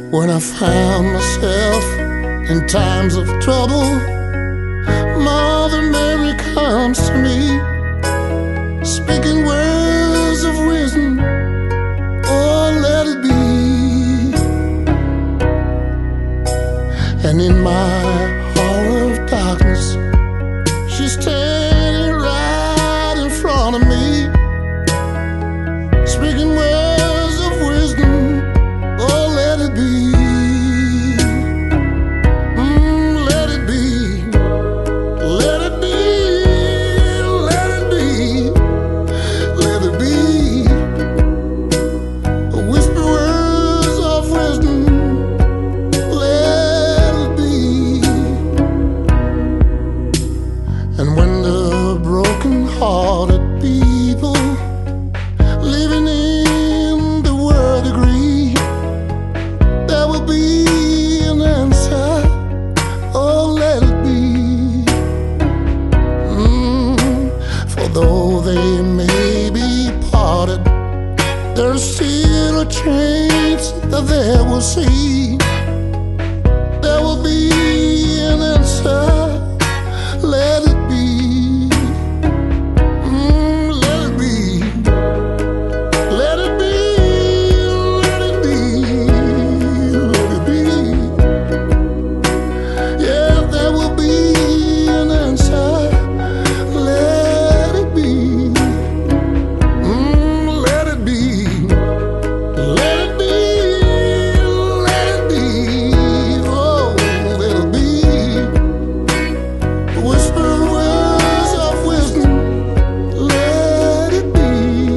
When I found myself in times of trouble, Mother Mary comes to me, speaking words of wisdom. Oh, let it be. And in my hour of darkness, she's standing right in front of me, speaking words of wisdom. Oh, let it be. Let it be. Let it be. Let it be. Let it be. Whisper words of wisdom. Let it be. And when the broken-hearted people living in the world agree, there will be an answer. Oh, let it be. For though they may be parted, there's still a chance that they will see. There will be an answer. Let it be. Let it be. Let it be. Let it be. Let it be. Yeah, there will be an answer. Let it be. Let it be. Let it be. Let it be. Oh, let it be. Whisper words of wisdom. Let it be.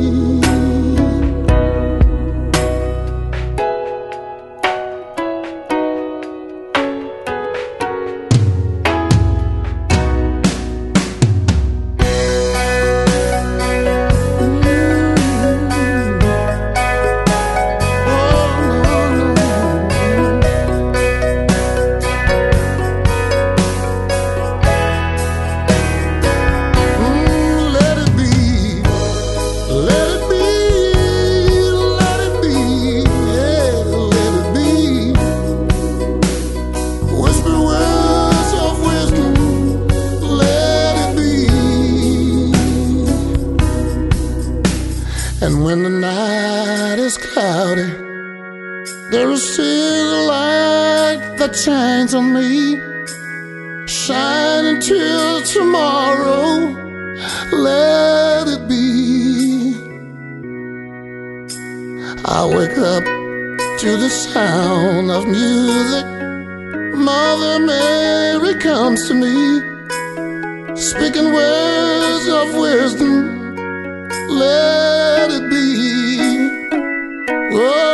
Let it be. Let it be. Let it be. Yeah, let it be. Whisper words of wisdom. Let it be. And when the night is cloudy, there is still a light that shines on me. Shine until tomorrow. Let it be. I wake up to the sound of music. Mother Mary comes to me, speaking words of wisdom. Let it be. Oh,